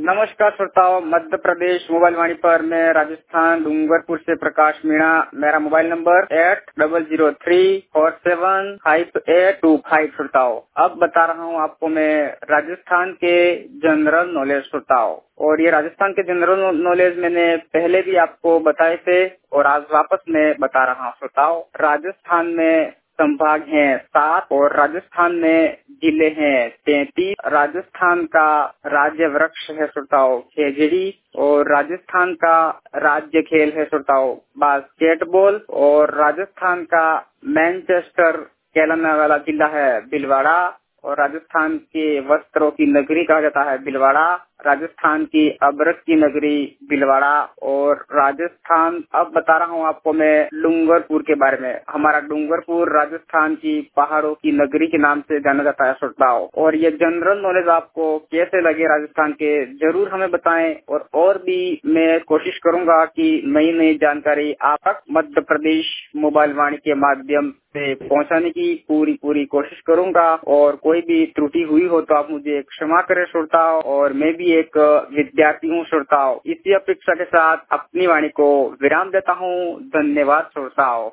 नमस्कार श्रोताओं, मध्य प्रदेश मोबाइल वाणी पर मैं राजस्थान डूंगरपुर से प्रकाश मीणा। मेरा मोबाइल नंबर 8003475825। श्रोताओं, अब बता रहा हूँ आपको मैं राजस्थान के जनरल नॉलेज श्रोताओं। और ये राजस्थान के जनरल नॉलेज मैंने पहले भी आपको बताए थे और आज वापस मैं बता रहा हूँ श्रोताओं। राजस्थान में संभाग हैं 7 और राजस्थान में जिले हैं 33। राजस्थान का राज्य वृक्ष है श्रोताओ खेजड़ी और राजस्थान का राज्य खेल है श्रोताओ बास्केटबॉल। और राजस्थान का मैनचेस्टर कहलाने वाला जिला है भीलवाड़ा और राजस्थान के वस्त्रों की नगरी कहा जाता है भीलवाड़ा। राजस्थान की अबरस की नगरी भीलवाड़ा। और राजस्थान, अब बता रहा हूँ आपको मैं डूंगरपुर के बारे में। हमारा डूंगरपुर राजस्थान की पहाड़ों की नगरी के नाम से जाना जाता है श्रोताओं। और ये जनरल नॉलेज आपको कैसे लगे राजस्थान के, जरूर हमें बताएं। और भी मैं कोशिश करूंगा कि नई नई जानकारी आप तक मध्य प्रदेश मोबाइल वाणी के माध्यम से पहुंचाने की पूरी कोशिश करूंगा। और कोई भी त्रुटि हुई हो तो आप मुझे क्षमा करें श्रोताओं। और मैं भी एक विद्यार्थी हूँ श्रोताओं। इसी अपेक्षा के साथ अपनी वाणी को विराम देता हूँ। धन्यवाद श्रोताओं।